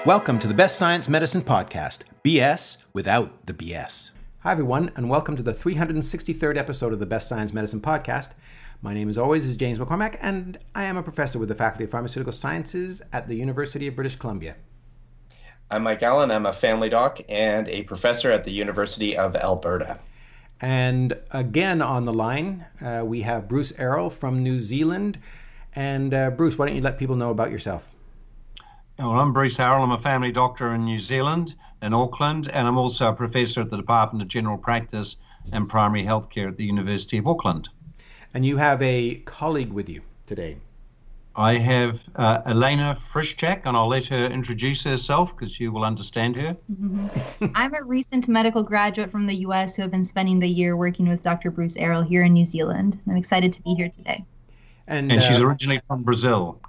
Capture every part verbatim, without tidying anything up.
Welcome to the Best Science Medicine Podcast, B S without the B S. Hi everyone, and welcome to the three hundred sixty-third episode of the Best Science Medicine Podcast. My name, as always, is James McCormack, and I am a professor with the Faculty of Pharmaceutical Sciences at the University of British Columbia. I'm Mike Allen. I'm a family doc and a professor at the University of Alberta. And again on the line, uh, we have Bruce Errol from New Zealand. And uh, Bruce, why don't you let people know about yourself? Well, I'm Bruce Errol. I'm a family doctor in New Zealand, in Auckland, and I'm also a professor at the Department of General Practice and Primary Healthcare at the University of Auckland. And you have a colleague with you today. I have uh, Elena Frischczak, and I'll let her introduce herself because you will understand her. Mm-hmm. I'm a recent medical graduate from the U S who have been spending the year working with Doctor Bruce Errol here in New Zealand. I'm excited to be here today. And, and she's uh, originally from Brazil.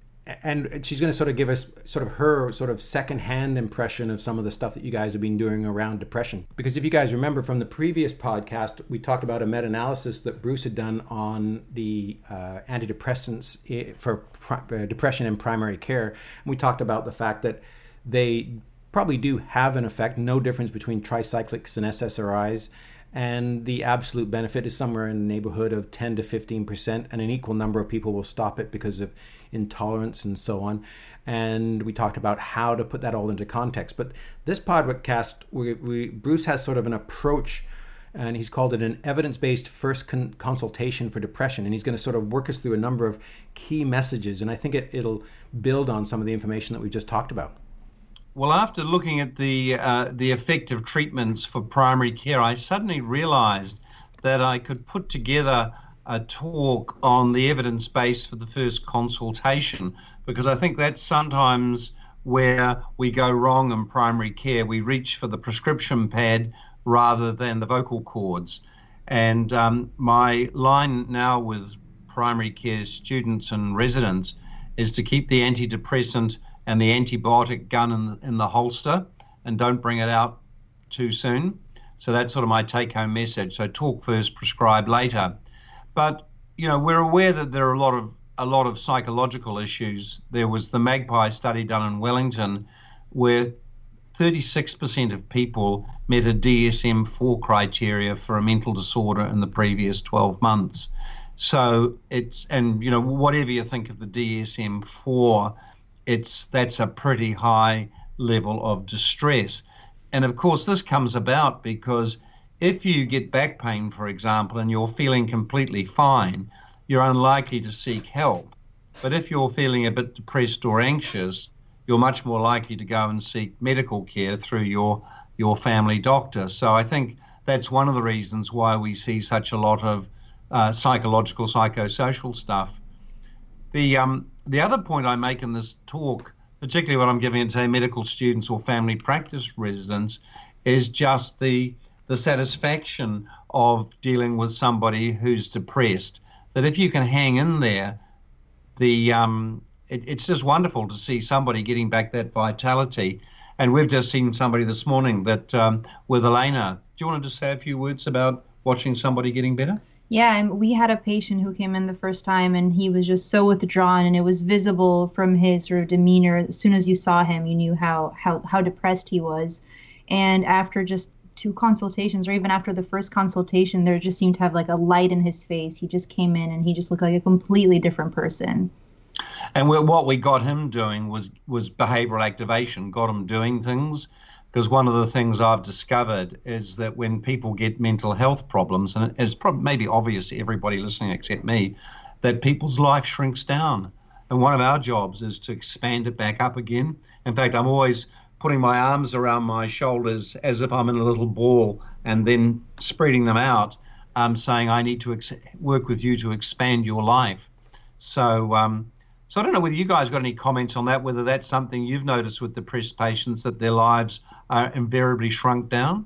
And she's going to sort of give us sort of her sort of secondhand impression of some of the stuff that you guys have been doing around depression. Because if you guys remember from the previous podcast, we talked about a meta-analysis that Bruce had done on the uh, antidepressants for pri- depression in primary care. And we talked about the fact that they probably do have an effect, no difference between tricyclics and S S R Is. And the absolute benefit is somewhere in the neighborhood of ten to fifteen percent, and an equal number of people will stop it because of intolerance and so on. And we talked about how to put that all into context. But this podcast, we, we, Bruce has sort of an approach, and he's called it an evidence-based first con- consultation for depression. And he's going to sort of work us through a number of key messages. And I think it, it'll build on some of the information that we just talked about. Well, after looking at the uh, the effective treatments for primary care, I suddenly realized that I could put together a talk on the evidence base for the first consultation, because I think that's sometimes where we go wrong in primary care. We reach for the prescription pad rather than the vocal cords. And um, my line now with primary care students and residents is to keep the antidepressant and the antibiotic gun in the, in the holster, and don't bring it out too soon. So that's sort of my take-home message. So talk first, prescribe later. But you know, we're aware that there are a lot of a lot of psychological issues. There was the MAGPIE study done in Wellington, where thirty-six percent of people met a D S M four criteria for a mental disorder in the previous twelve months. So it's, and you know, whatever you think of the D S M four, it's that's a pretty high level of distress. And of course, this comes about because if you get back pain, for example, and you're feeling completely fine, you're unlikely to seek help. But if you're feeling a bit depressed or anxious, you're much more likely to go and seek medical care through your your family doctor. So I think that's one of the reasons why we see such a lot of uh, psychological, psychosocial stuff. The um, the other point I make in this talk, particularly when I'm giving it to medical students or family practice residents, is just the the satisfaction of dealing with somebody who's depressed. That if you can hang in there, the um, it, it's just wonderful to see somebody getting back that vitality. And we've just seen somebody this morning that um, with Elena. Do you want to just say a few words about watching somebody getting better? Yeah, and we had a patient who came in the first time, and he was just so withdrawn, and it was visible from his sort of demeanor. As soon as you saw him, you knew how how how depressed he was. And after just two consultations, or even after the first consultation, there just seemed to have like a light in his face. He just came in and he just looked like a completely different person. And what we got him doing was was behavioral activation, got him doing things. Because one of the things I've discovered is that when people get mental health problems, and it's probably maybe obvious to everybody listening except me, that people's life shrinks down. And one of our jobs is to expand it back up again. In fact, I'm always putting my arms around my shoulders as if I'm in a little ball and then spreading them out, um, saying I need to ex- work with you to expand your life. So, um, so I don't know whether you guys got any comments on that, whether that's something you've noticed with depressed patients, that their lives are invariably shrunk down.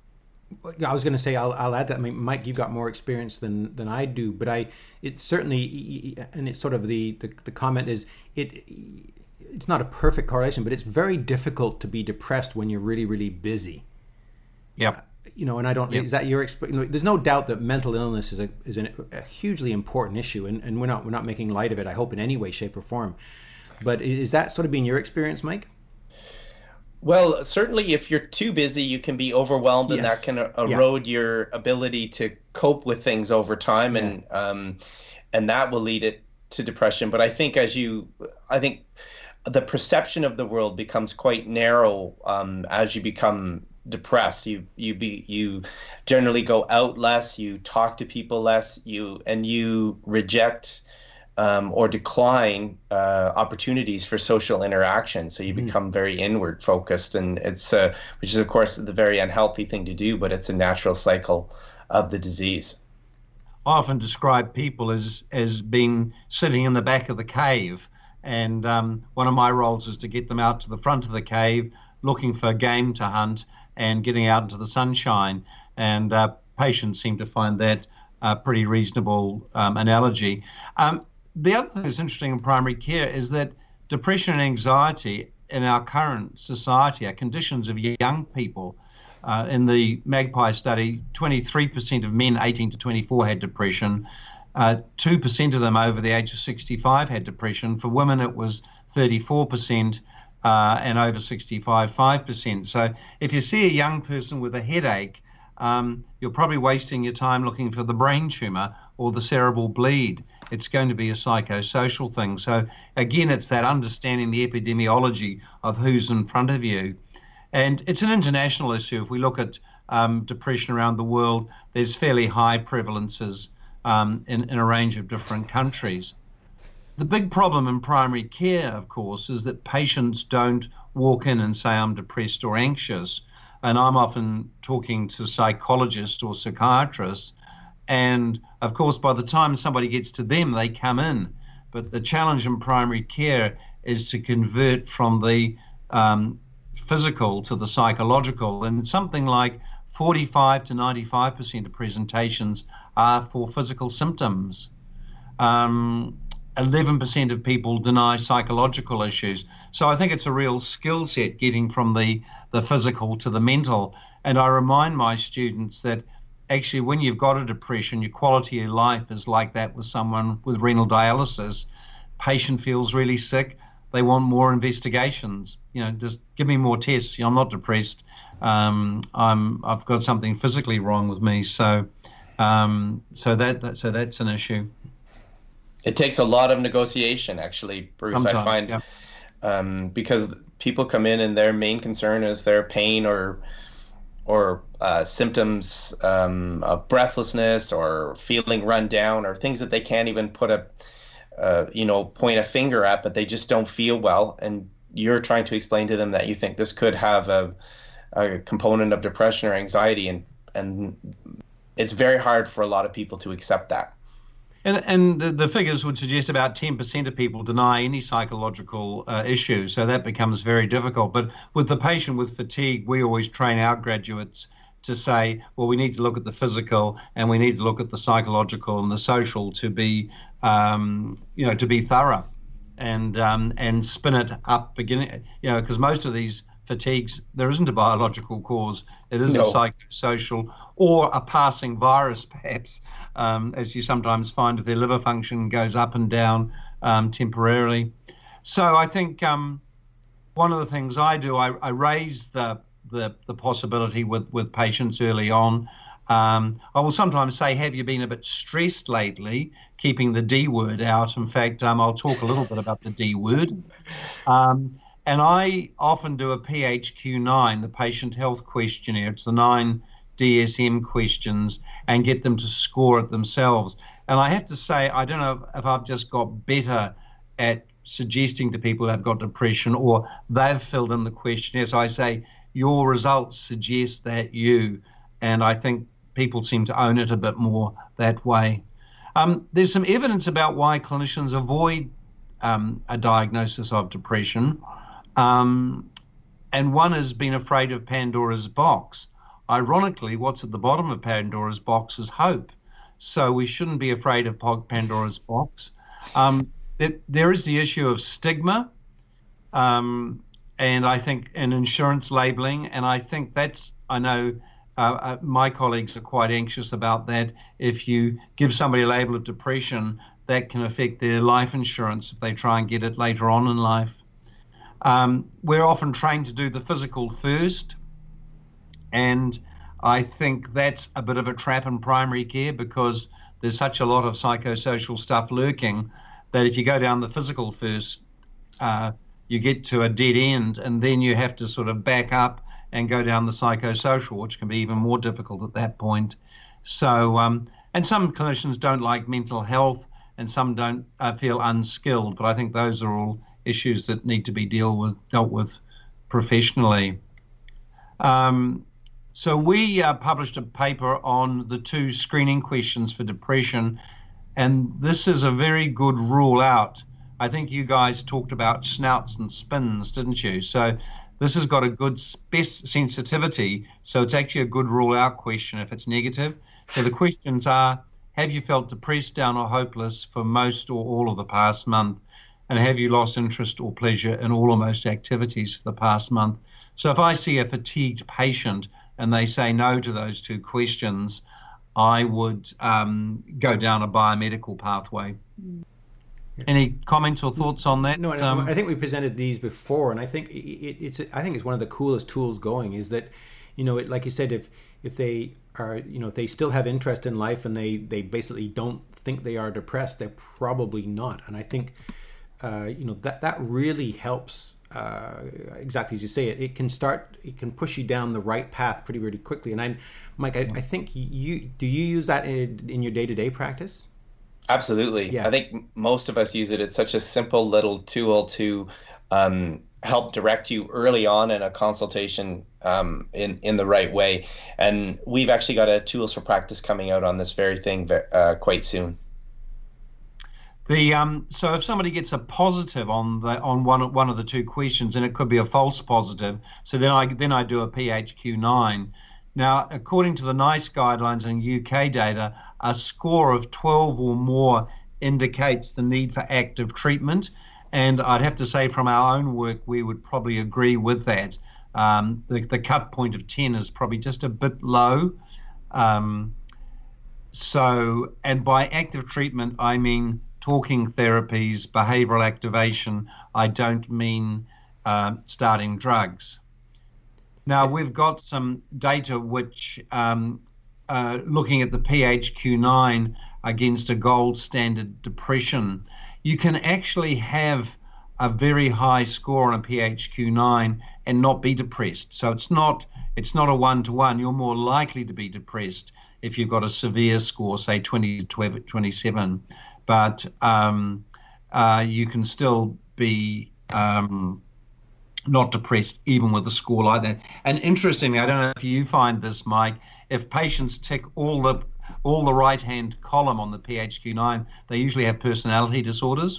I was going to say, I'll, I'll add that. I mean, Mike, you've got more experience than, than I do, but I, it's certainly, and it's sort of the, the, the comment is, it, it's not a perfect correlation, but it's very difficult to be depressed when you're really, really busy. Yep. Uh, you know, and I don't, yep. is that your experience? There's no doubt that mental illness is a, is an, a hugely important issue, and, and we're not, we're not making light of it, I hope, in any way, shape, or form. But is that sort of been your experience, Mike? Well, certainly if you're too busy, you can be overwhelmed, and Yes. that can erode yeah. your ability to cope with things over time, yeah. and um, and that will lead it to depression. But I think as you, I think the perception of the world becomes quite narrow um, as you become depressed. You you be you generally go out less, you talk to people less, you and you reject um, or decline uh, opportunities for social interaction. So you mm-hmm. become very inward focused, and it's uh, which is of course the very unhealthy thing to do, but it's a natural cycle of the disease. I often describe people as as being sitting in the back of the cave, and um, one of my roles is to get them out to the front of the cave, looking for game to hunt and getting out into the sunshine. And uh, patients seem to find that a pretty reasonable um, analogy. Um, the other thing that's interesting in primary care is that depression and anxiety in our current society are conditions of young people. Uh, in the MAGPIE study, twenty-three percent of men eighteen to twenty-four had depression. Uh, two percent of them over the age of sixty-five had depression. For women, it was thirty-four percent. Uh, and over sixty-five, five percent. So if you see a young person with a headache, um, you're probably wasting your time looking for the brain tumor or the cerebral bleed. It's going to be a psychosocial thing. So again, it's that understanding the epidemiology of who's in front of you. And it's an international issue. If we look at um, depression around the world, there's fairly high prevalences um, in, in a range of different countries. The big problem in primary care, of course, is that patients don't walk in and say, I'm depressed or anxious. And I'm often talking to psychologists or psychiatrists. And of course, by the time somebody gets to them, they come in. But the challenge in primary care is to convert from the um, physical to the psychological. And something like forty-five to ninety-five percent of presentations are for physical symptoms. Um, eleven percent of people deny psychological issues. So I think it's a real skill set getting from the, the physical to the mental. And I remind my students that actually when you've got a depression, your quality of life is like that with someone with renal dialysis. Patient feels really sick. They want more investigations. You know, just give me more tests. You know, I'm not depressed. Um, I'm, I've got something physically wrong with me. So, um, so that, that so that's an issue. It takes a lot of negotiation, actually, Bruce. Sometimes, I find, yeah. um, because people come in and their main concern is their pain or or uh, symptoms um, of breathlessness or feeling run down or things that they can't even put a, uh, you know, point a finger at, but they just don't feel well. And you're trying to explain to them that you think this could have a, a component of depression or anxiety, and and it's very hard for a lot of people to accept that. And, and the figures would suggest about ten percent of people deny any psychological uh, issues, so that becomes very difficult. But with the patient with fatigue, we always train our graduates to say, well, we need to look at the physical and we need to look at the psychological and the social to be, um, you know, to be thorough, and um, and spin it up beginning, you know, because most of these fatigues, there isn't a biological cause. It is no. a psychosocial or a passing virus, perhaps. Um, as you sometimes find if their liver function goes up and down um, temporarily. So I think um, one of the things I do, I, I raise the, the the possibility with, with patients early on. Um, I will sometimes say, have you been a bit stressed lately, keeping the D word out. In fact, um, I'll talk a little bit about the D word. Um, and I often do a P H Q nine, the Patient Health Questionnaire. It's the nine D S M questions, and get them to score it themselves. And I have to say, I don't know if I've just got better at suggesting to people they've got depression or they've filled in the questionnaire. So I say, your results suggest that you, and I think people seem to own it a bit more that way. Um, there's some evidence about why clinicians avoid um, a diagnosis of depression. Um, and one has been afraid of Pandora's box. Ironically, what's at the bottom of Pandora's box is hope. So we shouldn't be afraid of Pandora's box. Um, there, there is the issue of stigma, um, and I think, and insurance labeling, and I think that's, I know uh, uh, my colleagues are quite anxious about that. If you give somebody a label of depression, that can affect their life insurance if they try and get it later on in life. Um, we're often trained to do the physical first, and I think that's a bit of a trap in primary care because there's such a lot of psychosocial stuff lurking that if you go down the physical first, uh, you get to a dead end, and then you have to sort of back up and go down the psychosocial, which can be even more difficult at that point. So, um, and some clinicians don't like mental health, and some don't uh, feel unskilled, but I think those are all issues that need to be deal with, dealt with professionally. Um, so we uh, published a paper on the two screening questions for depression, and this is a very good rule out. I think you guys talked about snouts and spins, didn't you? So this has got a good spec sensitivity, so it's actually a good rule out question if it's negative. So the questions are, have you felt depressed, down or hopeless for most or all of the past month? And have you lost interest or pleasure in all or most activities for the past month? So if I see a fatigued patient and they say no to those two questions, I would um, go down a biomedical pathway. Mm. Any comments or thoughts on that? No, um, I think we presented these before, and I think it, it's I think it's one of the coolest tools going. Is that, you know, it, like you said, if if they are, you know, if they still have interest in life and they they basically don't think they are depressed, they're probably not. And I think, uh, you know, that that really helps. Uh, exactly as you say, it it can start, it can push you down the right path pretty really quickly. And I, Mike, I, I think you do you use that in, in your day-to-day practice? Absolutely. Yeah. I think most of us use it. It's such a simple little tool to um, help direct you early on in a consultation um, in, in the right way. And we've actually got a Tools for Practice coming out on this very thing uh, quite soon. The um, so if somebody gets a positive on the on one one of the two questions, and it could be a false positive, so then I then I do a P H Q nine. Now, according to the NICE guidelines and U K data, a score of twelve or more indicates the need for active treatment. And I'd have to say from our own work, we would probably agree with that. Um, the, the cut point of ten is probably just a bit low. Um, so, and by active treatment, I mean talking therapies, behavioral activation. I don't mean uh, starting drugs. Now, we've got some data which, um, uh, looking at the P H Q nine against a gold standard depression, you can actually have a very high score on a P H Q nine and not be depressed. So it's not it's not a one-to-one. You're more likely to be depressed if you've got a severe score, say twenty to twenty-seven. But um, uh, you can still be um, not depressed even with a score like that. And interestingly, I don't know if you find this, Mike, if patients tick all the all the right-hand column on the P H Q nine, they usually have personality disorders.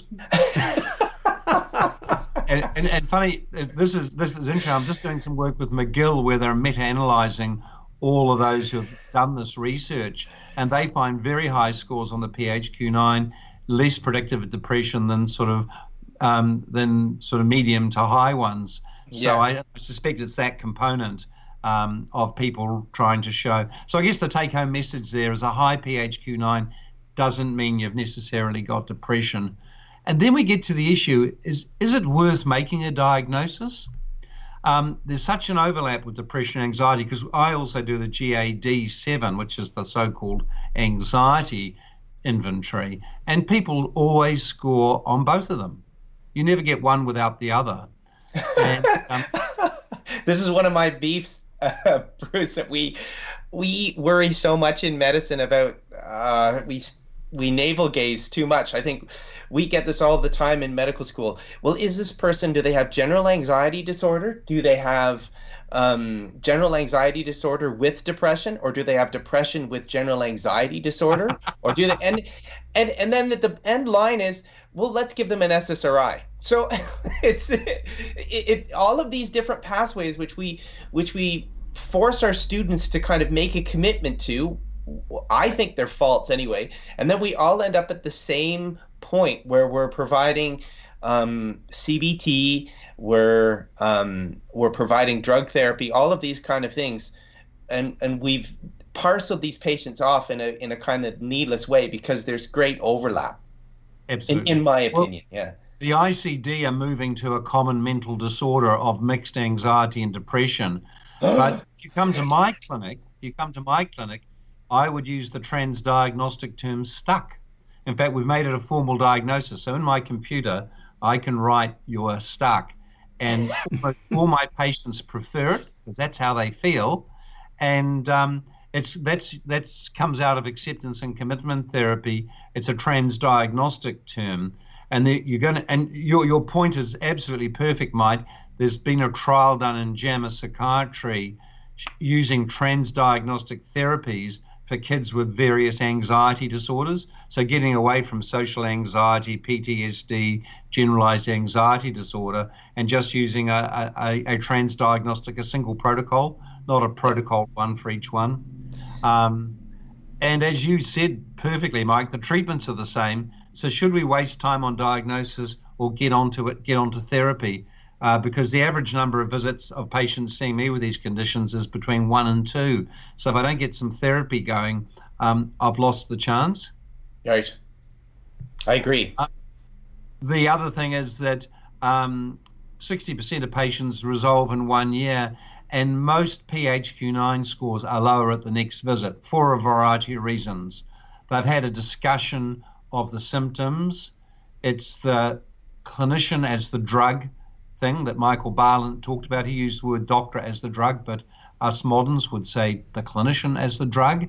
and, and, and funny, this is this is interesting. I'm just doing some work with McGill where they're meta-analyzing all of those who have done this research, and they find very high scores on the P H Q nine, less predictive of depression than sort of um, than sort of medium to high ones. Yeah. So I, I suspect it's that component um, of people trying to show. So I guess the take-home message there is a high P H Q nine doesn't mean you've necessarily got depression. And then we get to the issue, is, is it worth making a diagnosis? Um, there's such an overlap with depression and anxiety, because I also do the G A D seven, which is the so-called anxiety inventory, and people always score on both of them. You never get one without the other. And, um, this is one of my beefs, uh, Bruce, that we we worry so much in medicine about uh, we we navel gaze too much. I think we get this all the time in medical school. Well, is this person, do they have general anxiety disorder? Do they have um, general anxiety disorder with depression, or do they have depression with general anxiety disorder? Or do they, and and and then the end line is, well, let's give them an S S R I. So it's it, it all of these different pathways which we which we force our students to kind of make a commitment to. I think they're false anyway, and then we all end up at the same point where we're providing um, C B T, we're um, we're providing drug therapy, all of these kind of things, and and we've parceled these patients off in a in a kind of needless way because there's great overlap. Absolutely. In, in my opinion, well, yeah. the I C D are moving to a common mental disorder of mixed anxiety and depression. But if you come to my clinic, you come to my clinic, I would use the transdiagnostic term stuck. In fact, we've made it a formal diagnosis. So in my computer, I can write you're stuck. And all my patients prefer it because that's how they feel. And um, it's that's that's comes out of acceptance and commitment therapy. It's a transdiagnostic term. And the, you're going to, and your your point is absolutely perfect, Mike. There's been a trial done in JAMA Psychiatry using transdiagnostic therapies for kids with various anxiety disorders. So getting away from social anxiety, P T S D, generalized anxiety disorder, and just using a, a, a transdiagnostic, a single protocol, not a protocol one for each one. Um, and as you said perfectly, Mike, the treatments are the same. So should we waste time on diagnosis or get onto it, get onto therapy? Uh, because the average number of visits of patients seeing me with these conditions is between one and two. So if I don't get some therapy going, um, I've lost the chance. Right. I agree. Uh, the other thing is that um, sixty percent of patients resolve in one year, and most P H Q nine scores are lower at the next visit for a variety of reasons. They've had a discussion of the symptoms. It's the clinician as the drug thing that Michael Barlin talked about. He used the word doctor as the drug, but us moderns would say the clinician as the drug.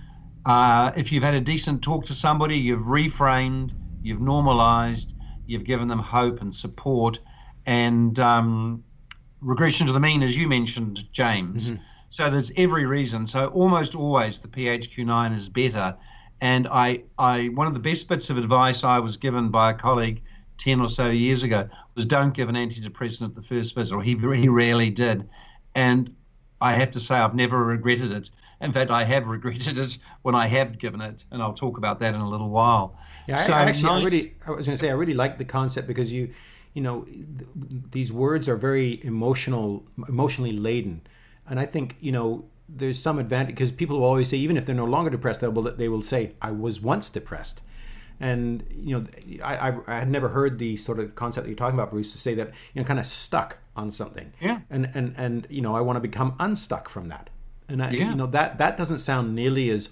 Uh, if you've had a decent talk to somebody, you've reframed, you've normalized, you've given them hope and support, and um, regression to the mean, as you mentioned, James. Mm-hmm. So there's every reason. So almost always the P H Q nine is better. And I, I, one of the best bits of advice I was given by a colleague ten or so years ago was don't give an antidepressant at the first visit, or he, he rarely did. And I have to say I've never regretted it. In fact, I have regretted it when I have given it, and I'll talk about that in a little while. Yeah, so I, actually, nice. I, really, I was going to say, I really like the concept because you, you know, th- these words are very emotional, emotionally laden. And I think, you know, there's some advantage because people will always say, even if they're no longer depressed, they will, they will say, I was once depressed. And, you know, I, I, I had never heard the sort of concept that you're talking about, Bruce, to say that, you know, kind of stuck on something. Yeah. And, and, and you know, I want to become unstuck from that. And, I, yeah. you know, that, that doesn't sound nearly as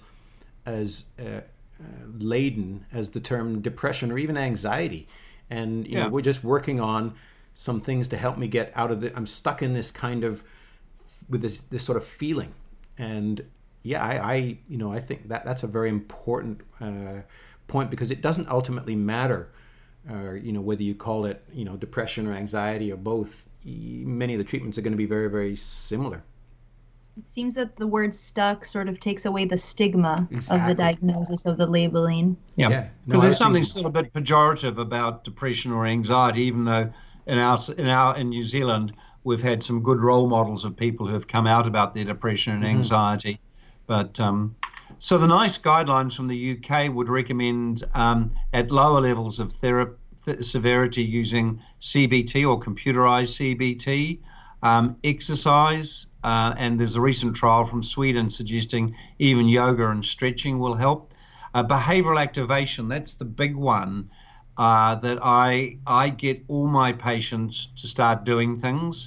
as uh, uh, laden as the term depression or even anxiety. And, you yeah. know, we're just working on some things to help me get out of it. I'm stuck in this kind of, with this, this sort of feeling. And, yeah, I, I you know, I think that that's a very important uh point, because it doesn't ultimately matter, uh, you know, whether you call it, you know, depression or anxiety or both. Many of the treatments are going to be very, very similar. It seems that the word stuck sort of takes away the stigma exactly. of the diagnosis, of the labeling. Yeah, because yeah. no, there's something still a bit pejorative about depression or anxiety, even though in our in our in New Zealand we've had some good role models of people who have come out about their depression and anxiety. Mm-hmm. But um, so the NICE guidelines from the U K would recommend um, at lower levels of therapy th- severity using C B T or computerized C B T, um, exercise, uh, and there's a recent trial from Sweden suggesting even yoga and stretching will help. Uh, behavioral activation, that's the big one uh, that I I get all my patients to start doing things,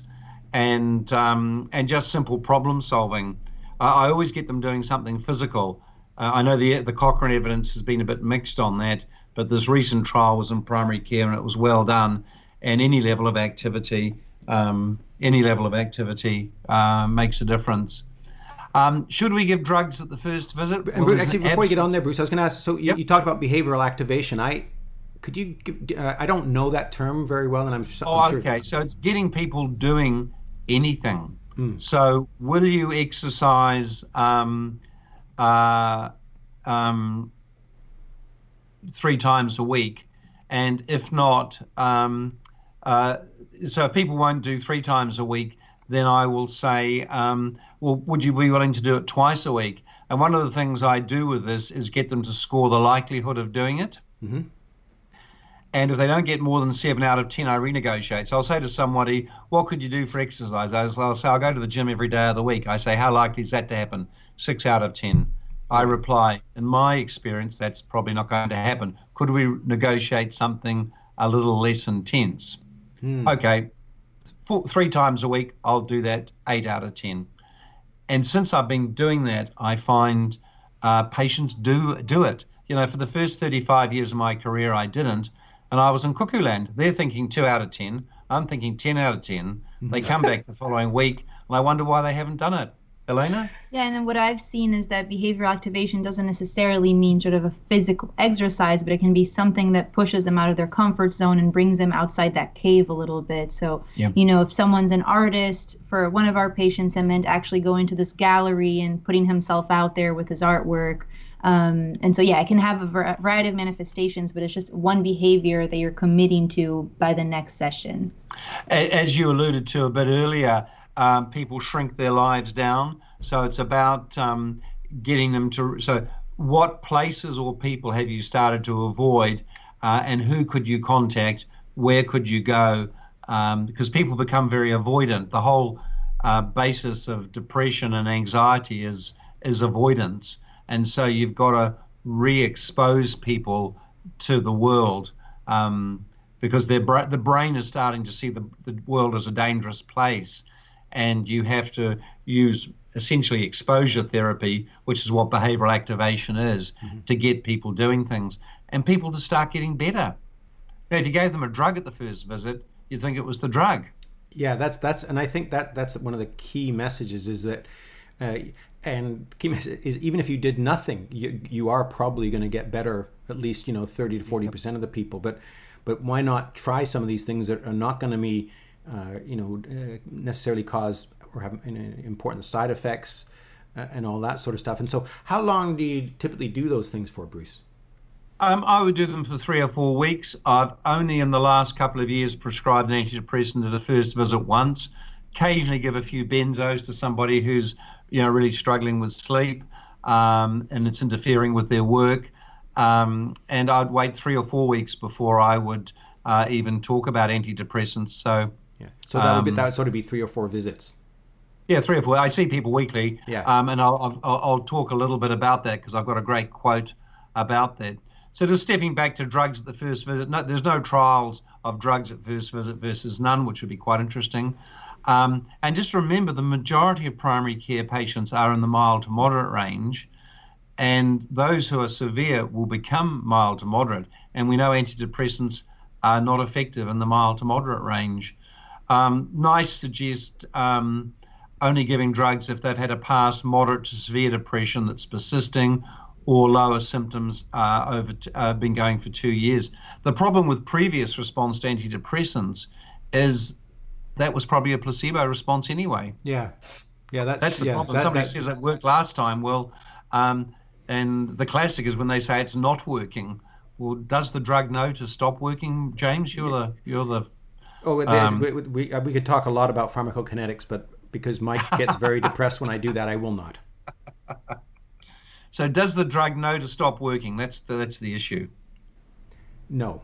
and um, and just simple problem solving. Uh, I always get them doing something physical. Uh, I know the the Cochrane evidence has been a bit mixed on that, but this recent trial was in primary care and it was well done. And any level of activity, um, any level of activity uh, makes a difference. Um, should we give drugs at the first visit? And Well, Bruce, there's actually, an before you get on absence- there, Bruce, I was going to ask. So you, Yep. you talked about behavioral activation. I could you give? Uh, I don't know that term very well, and I'm, I'm Oh, sure. okay. So it's getting people doing anything. Mm. So will you exercise um, uh, um, three times a week? And if not, um, uh, so if people won't do three times a week, then I will say, um, well, would you be willing to do it twice a week? And one of the things I do with this is get them to score the likelihood of doing it. Mm-hmm. And if they don't get more than seven out of ten, I renegotiate. So I'll say to somebody, what could you do for exercise? I'll say, I'll go to the gym every day of the week. I say, how likely is that to happen? Six out of ten. I reply, in my experience, that's probably not going to happen. Could we negotiate something a little less intense. Hmm. Okay, four, three times a week, I'll do that eight out of ten. And since I've been doing that, I find uh, patients do do it. You know, for the first thirty-five years of my career, I didn't. And I was in cuckoo land. They're thinking two out of ten. I'm thinking ten out of ten. They come back the following week, and I wonder why they haven't done it. Elena? Yeah, and then what I've seen is that behavioral activation doesn't necessarily mean sort of a physical exercise, but it can be something that pushes them out of their comfort zone and brings them outside that cave a little bit. So, Yep. you know, if someone's an artist, for one of our patients, it meant actually going to this gallery and putting himself out there with his artwork. Um, and so, yeah, it can have a var- variety of manifestations, but it's just one behavior that you're committing to by the next session. As you alluded to a bit earlier, um, people shrink their lives down. So it's about um, getting them to, so what places or people have you started to avoid, uh, and who could you contact? Where could you go? Um, because people become very avoidant. The whole uh, basis of depression and anxiety is is avoidance. And so you've got to re-expose people to the world, um, because their bra- the brain is starting to see the, the world as a dangerous place. And you have to use essentially exposure therapy, which is what behavioral activation is, mm-hmm. to get people doing things and people to start getting better. Now, if you gave them a drug at the first visit, you'd think it was the drug. Yeah, that's that's, and I think that that's one of the key messages is that, uh, and key message is even if you did nothing, you you are probably going to get better. At least, you know, thirty to forty percent of the people. But but why not try some of these things that are not going to be, uh, you know, uh, necessarily cause or have uh, important side effects uh, and all that sort of stuff. And so, how long do you typically do those things for, Bruce? Um, I would do them for three or four weeks. I've only in the last couple of years prescribed an antidepressant at a first visit once. Occasionally give a few benzos to somebody who's, you know, really struggling with sleep, um, and it's interfering with their work. Um, and I'd wait three or four weeks before I would uh, even talk about antidepressants. So, yeah. So that would um, be, that would sort of be three or four visits. Yeah, three or four. I see people weekly. Yeah. Um, and I'll, I'll I'll talk a little bit about that because I've got a great quote about that. So just stepping back to drugs at the first visit, no, there's no trials of drugs at first visit versus none, which would be quite interesting. Um, and just remember, the majority of primary care patients are in the mild to moderate range, and those who are severe will become mild to moderate. And we know antidepressants are not effective in the mild to moderate range. Um, NICE suggests um, only giving drugs if they've had a past moderate to severe depression that's persisting, or lower symptoms uh, over t- uh, been going for two years. The problem with previous response to antidepressants is that was probably a placebo response anyway. Yeah, yeah, that's, that's the yeah, problem. That, Somebody that, says it worked last time. Well, um, and the classic is when they say it's not working. Well, does the drug know to stop working, James? You're the you're the. Oh, um, we, we, we, we could talk a lot about pharmacokinetics, but because Mike gets very depressed when I do that, I will not. So does the drug know to stop working? That's the, that's the issue. No.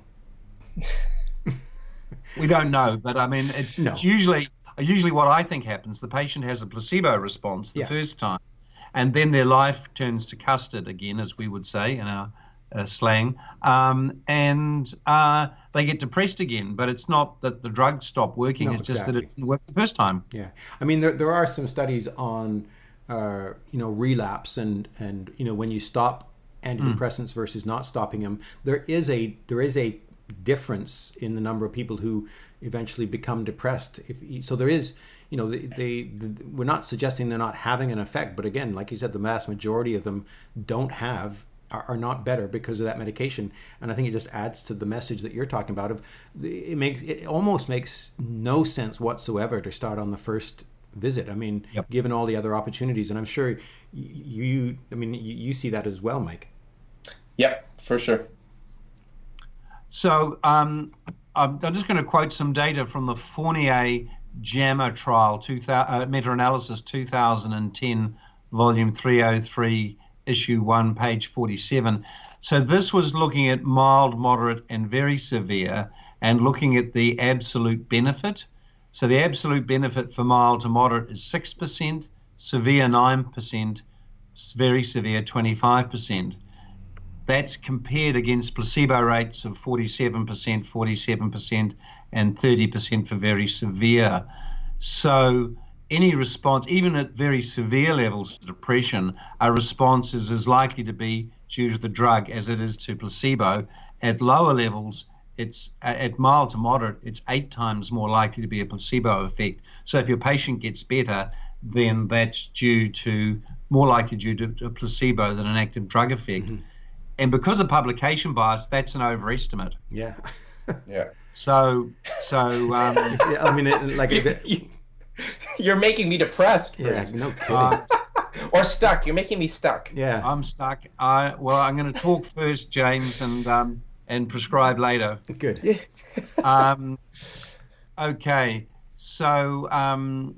We don't know, but I mean, it's, no. it's usually usually what I think happens. The patient has a placebo response the yeah. first time, and then their life turns to custard again, as we would say in our uh, slang, um, and uh, they get depressed again. But it's not that the drug stopped working; no, it's just exactly. that it didn't work the first time. Yeah, I mean, there there are some studies on, uh, you know, relapse and and you know when you stop antidepressants mm. versus not stopping them. There is a there is a difference in the number of people who eventually become depressed. If so, there is, you know, they, they, they we're not suggesting they're not having an effect, but again, like you said, the vast majority of them don't have are, are not better because of that medication. And I think it just adds to the message that you're talking about. Of it makes it almost makes no sense whatsoever to start on the first visit. I mean, yep. given all the other opportunities, and I'm sure you, I mean, you, you see that as well, Mike. Yep, for sure. So um, I'm just going to quote some data from the Fournier JAMA trial, two thousand, uh, meta-analysis two thousand ten, volume three oh three, issue one, page forty-seven. So this was looking at mild, moderate, and very severe, and looking at the absolute benefit. So the absolute benefit for mild to moderate is six percent, severe nine percent, very severe twenty-five percent. That's compared against placebo rates of forty-seven percent, forty-seven percent, and thirty percent for very severe. So any response, even at very severe levels of depression, a response is as likely to be due to the drug as it is to placebo. At lower levels, it's at mild to moderate, it's eight times more likely to be a placebo effect. So if your patient gets better, then that's due to, more likely due to a placebo than an active drug effect. Mm-hmm. And because of publication bias, that's an overestimate. Yeah. Yeah. So, so um, yeah, I mean, it, like it, you're making me depressed. Yeah, no kidding. Uh, or stuck. You're making me stuck. Yeah, I'm stuck. I well, I'm going to talk first, James, and um, and prescribe later. Good. Yeah. um, okay. So, um,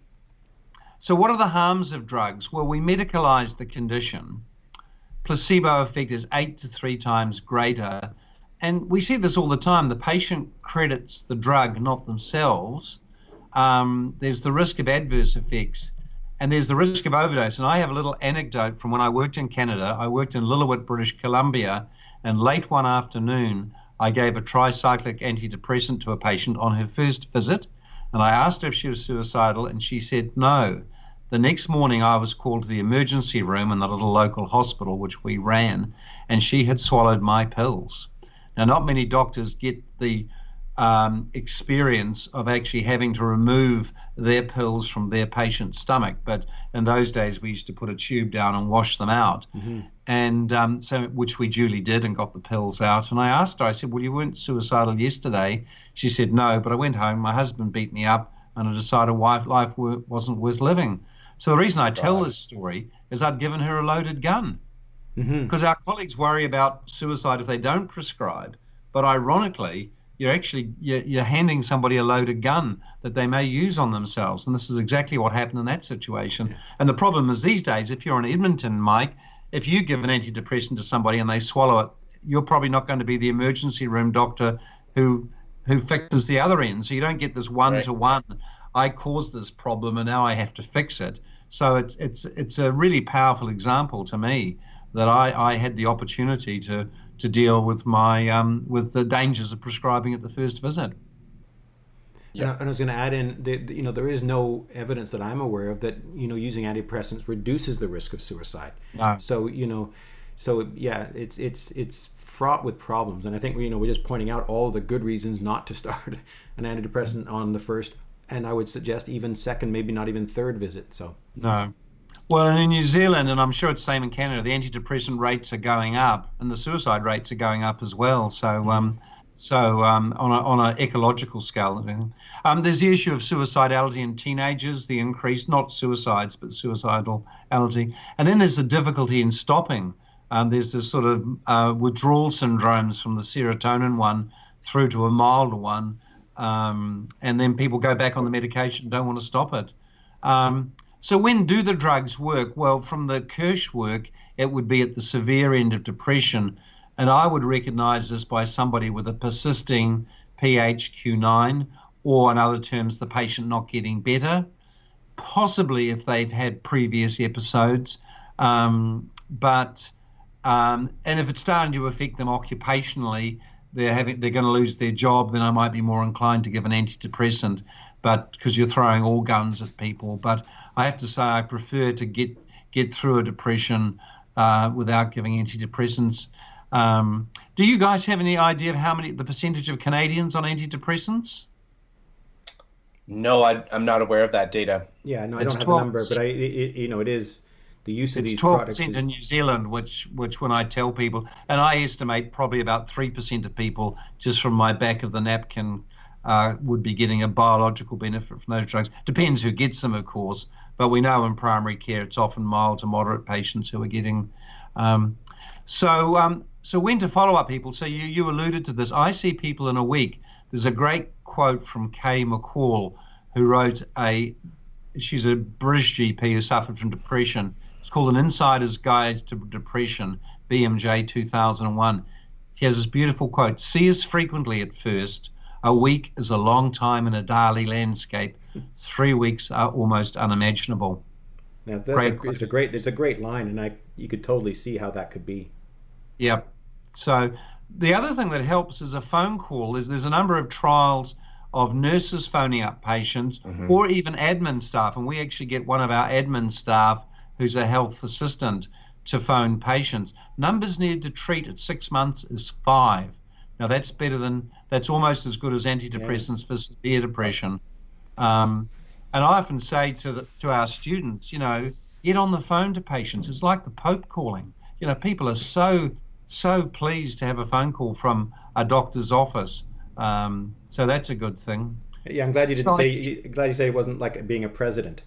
so what are the harms of drugs? Well, we medicalize the condition. Placebo effect is eight to three times greater. And we see this all the time. The patient credits the drug, not themselves. Um, there's the risk of adverse effects, and there's the risk of overdose. And I have a little anecdote from when I worked in Canada. I worked in Lillooet, British Columbia, and late one afternoon, I gave a tricyclic antidepressant to a patient on her first visit. And I asked her if she was suicidal, and she said no. The next morning, I was called to the emergency room in the little local hospital, which we ran, and she had swallowed my pills. Now, not many doctors get the um, experience of actually having to remove their pills from their patient's stomach, but in those days, we used to put a tube down and wash them out, mm-hmm. and um, so which we duly did and got the pills out. And I asked her, I said, well, you weren't suicidal yesterday. She said, no, but I went home, my husband beat me up, and I decided life, life wasn't worth living. So the reason I tell this story is I'd given her a loaded gun. Because mm-hmm. our colleagues worry about suicide if they don't prescribe, but ironically, you're actually you're, you're handing somebody a loaded gun that they may use on themselves, and this is exactly what happened in that situation. Yeah. And the problem is these days, if you're in Edmonton, Mike, if you give an antidepressant to somebody and they swallow it, you're probably not going to be the emergency room doctor who who fixes the other end. So you don't get this one-to-one. Right. I caused this problem and now I have to fix it. So it's it's it's a really powerful example to me that I, I had the opportunity to to deal with my um, with the dangers of prescribing at the first visit. Yeah, and I was going to add in that, you know, there is no evidence that I'm aware of that, you know, using antidepressants reduces the risk of suicide. No. So, you know, so yeah, it's it's it's fraught with problems, and I think, you know, we're just pointing out all the good reasons not to start an antidepressant on the first, and I would suggest even second, maybe not even third visit. So no. Well, and in New Zealand, and I'm sure it's the same in Canada, the antidepressant rates are going up, and the suicide rates are going up as well. So, um, so um, on a on an ecological scale, um, there's the issue of suicidality in teenagers, the increase, not suicides, but suicidality, and then there's the difficulty in stopping. Um, there's this sort of uh, withdrawal syndromes from the serotonin one through to a milder one, um, and then people go back on the medication and don't want to stop it. Um, So when do the drugs work? Well, from the Kirsch work, it would be at the severe end of depression. And I would recognize this by somebody with a persisting P H Q nine, or in other terms, the patient not getting better, possibly if they've had previous episodes. Um, but, um, and if it's starting to affect them occupationally, they're having, they're going to lose their job, then I might be more inclined to give an antidepressant, but because you're throwing all guns at people. But I have to say I prefer to get get through a depression uh, without giving antidepressants. Um, do you guys have any idea of how many the percentage of Canadians on antidepressants? No, I, I'm not aware of that data. Yeah, no, I It's don't have the number, but I, it, you know, it is the use of it's these twelve products. percent Is... in New Zealand, which which when I tell people, and I estimate probably about three percent of people just from my back of the napkin uh, would be getting a biological benefit from those drugs. Depends who gets them, of course. But we know in primary care it's often mild to moderate patients who are getting. Um, so um, so when to follow up people? So you, you alluded to this. I see people in a week. There's a great quote from Kay McCall, who wrote a, she's a British G P who suffered from depression. It's called An Insider's Guide to Depression, B M J two thousand one. He has this beautiful quote: "See us frequently at first. A week is a long time in a daily landscape. Three weeks are almost unimaginable." Now, that's a, it's a great it's a great line, and I you could totally see how that could be. Yep. So the other thing that helps is a phone call. Is there's a number of trials of nurses phoning up patients, mm-hmm. or even admin staff, and we actually get one of our admin staff who's a health assistant to phone patients. Numbers needed to treat at six months is five. Now that's better than, that's almost as good as antidepressants yeah. for severe depression. Um, and I often say to the, to our students, you know, get on the phone to patients. It's like the Pope calling. You know, people are so, so pleased to have a phone call from a doctor's office. Um, so that's a good thing. Yeah, I'm glad you didn't so, say, you, glad you said it wasn't like being a president.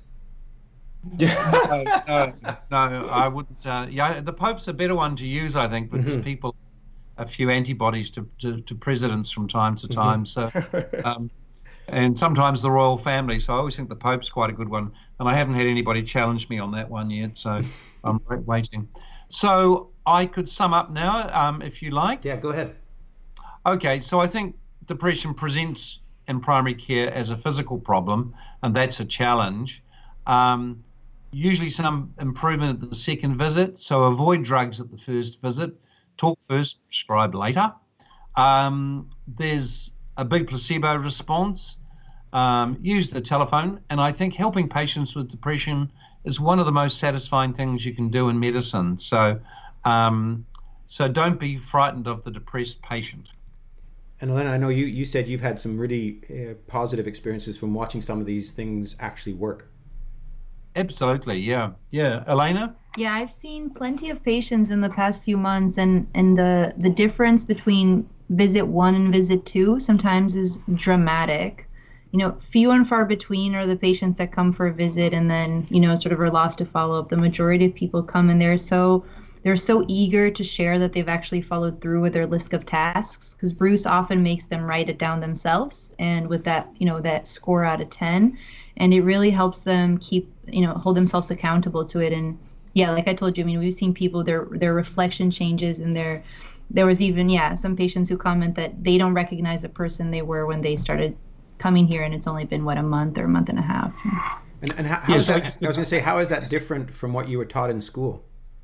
no, no, no, I wouldn't. Uh, yeah, the Pope's a better one to use, I think, because mm-hmm. people a few antibodies to, to, to presidents from time to time. Mm-hmm. So, um, and sometimes the royal family. So I always think the Pope's quite a good one. And I haven't had anybody challenge me on that one yet. So I'm waiting. So I could sum up now, um, if you like. Yeah, go ahead. Okay, so I think depression presents in primary care as a physical problem, and that's a challenge. Um, usually some improvement at the second visit, so avoid drugs at the first visit. Talk first, prescribe later. Um, there's a big placebo response. Um, use the telephone, and I think helping patients with depression is one of the most satisfying things you can do in medicine. So, um, so don't be frightened of the depressed patient. And Elena, I know you, you said you've had some really uh, positive experiences from watching some of these things actually work. Absolutely, yeah. Yeah, Elena? Yeah, I've seen plenty of patients in the past few months, and, and the, the difference between visit one and visit two sometimes is dramatic. You know, few and far between are the patients that come for a visit and then, you know, sort of are lost to follow-up. The majority of people come and they're so they're so eager to share that they've actually followed through with their list of tasks, because Bruce often makes them write it down themselves, and with that, you know, that score out of ten, and it really helps them keep, you know, hold themselves accountable to it. And yeah, like I told you, I mean, we've seen people, their their reflection changes, and their there was even, yeah, some patients who comment that they don't recognize the person they were when they started coming here, and it's only been, what, a month or a month and a half. And, and how, how yeah, is so that, I was going to say, how is that different from what you were taught in school?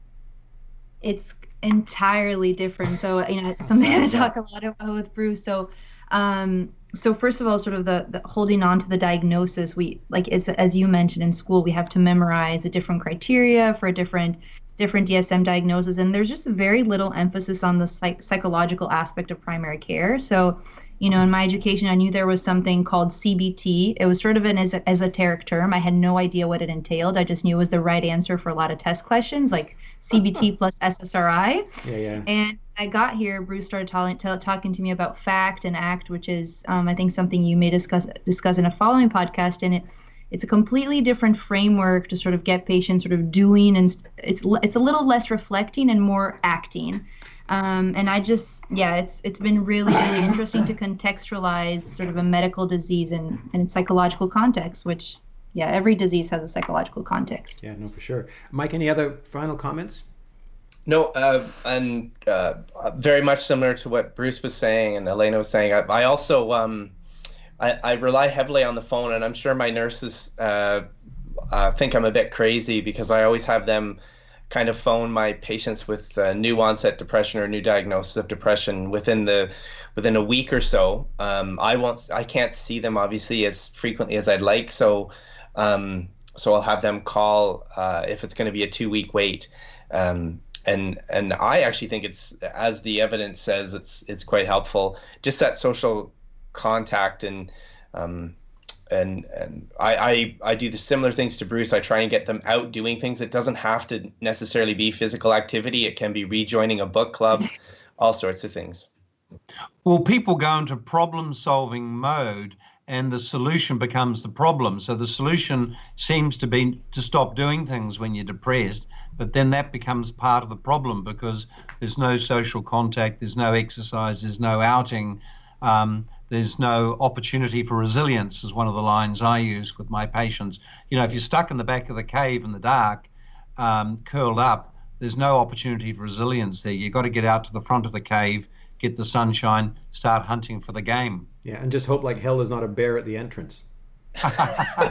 It's entirely different. So, you know, something I talk a lot about with Bruce. So, um, so first of all, sort of the, the holding on to the diagnosis, we, like, it's, as you mentioned in school, we have to memorize a different criteria for a different different D S M diagnosis, and there's just very little emphasis on the psych- psychological aspect of primary care. So, you know, in my education, I knew there was something called C B T. It was sort of an es- esoteric term. I had no idea what it entailed. I just knew it was the right answer for a lot of test questions, like C B T plus S S R I. Yeah, yeah. And I got here, Bruce started t- t- talking to me about FACT and ACT, which is, um, I think, something you may discuss discuss in a following podcast. And it it's a completely different framework to sort of get patients sort of doing, and it's it's a little less reflecting and more acting. Um, and I just, yeah, it's it's been really, really interesting to contextualize sort of a medical disease in, in its psychological context, which, yeah, every disease has a psychological context. Yeah, no, for sure. Mike, any other final comments? No, uh, and uh, very much similar to what Bruce was saying and Elena was saying. I, I also, um, I, I rely heavily on the phone, and I'm sure my nurses uh, uh, think I'm a bit crazy because I always have them kind of phone my patients with uh, new onset depression or new diagnosis of depression within the within a week or so. Um, I won't, I can't see them obviously as frequently as I'd like, so um, so I'll have them call uh, if it's going to be a two week wait. Um, and and I actually think it's, as the evidence says, it's it's quite helpful. Just that social contact, and um, and and I, I I do the similar things to Bruce. I try and get them out doing things. It doesn't have to necessarily be physical activity. It can be rejoining a book club, all sorts of things. Well, people go into problem-solving mode, and the solution becomes the problem. So the solution seems to be to stop doing things when you're depressed, but then that becomes part of the problem because there's no social contact, there's no exercise, there's no outing. Um, There's no opportunity for resilience, is one of the lines I use with my patients. You know, if you're stuck in the back of the cave in the dark, um, curled up, there's no opportunity for resilience there. You've got to get out to the front of the cave, get the sunshine, start hunting for the game. Yeah, and just hope like hell is not a bear at the entrance.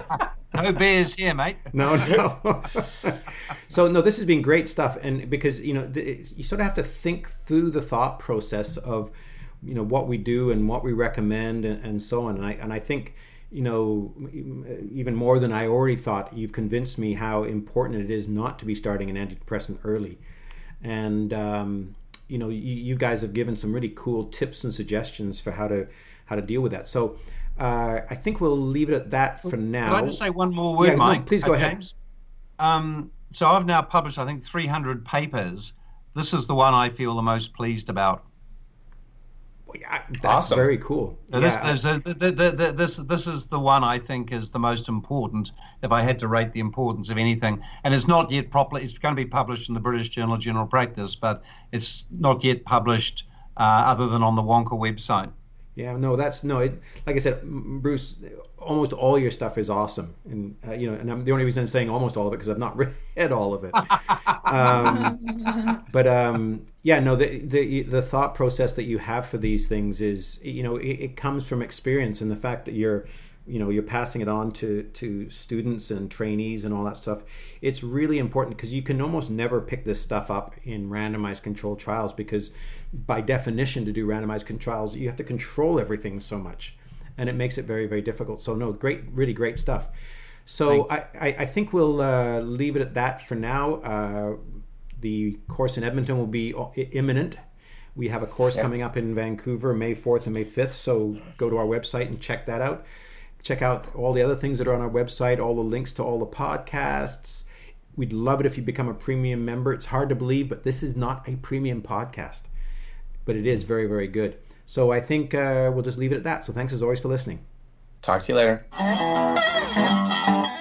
No bears here, mate. No, no. So no, this has been great stuff, and because you know you sort of have to think through the thought process of you know what we do and what we recommend and, and so on. And I and I think you know even more than I already thought, you've convinced me how important it is not to be starting an antidepressant early, and um, you know you, you guys have given some really cool tips and suggestions for how to how to deal with that. So. Uh, I think we'll leave it at that for now. Can I just say one more word, yeah, Mike? No, please go uh, ahead. James? Um, so I've now published, I think, three hundred papers. This is the one I feel the most pleased about. Well, yeah, that's awesome. Very cool. So yeah. this, a, the, the, the, this, this is the one I think is the most important, if I had to rate the importance of anything. And it's not yet properly, it's going to be published in the British Journal of General Practice, but it's not yet published uh, other than on the Wonka website. Yeah, no, that's no. It, like I said, Bruce, almost all your stuff is awesome, and uh, you know, and I'm, the only reason I'm saying almost all of it because I've not read all of it. um, but um, yeah, no, the, the the thought process that you have for these things is, you know, it, it comes from experience and the fact that you're, you know, you're passing it on to to students and trainees and all that stuff. It's really important because you can almost never pick this stuff up in randomized controlled trials because by definition to do randomized controlled trials you have to control everything so much and it makes it very very difficult. So no, great, really great stuff. So I, I, I think we'll uh, leave it at that for now. Uh, the course in Edmonton will be imminent. We have a course yeah. coming up in Vancouver May fourth and May fifth, so go to our website and check that out. Check out all the other things that are on our website, all the links to all the podcasts. We'd love it if you become a premium member. It's hard to believe, but this is not a premium podcast. But it is very, very good. So I think uh, we'll just leave it at that. So thanks as always for listening. Talk to you later.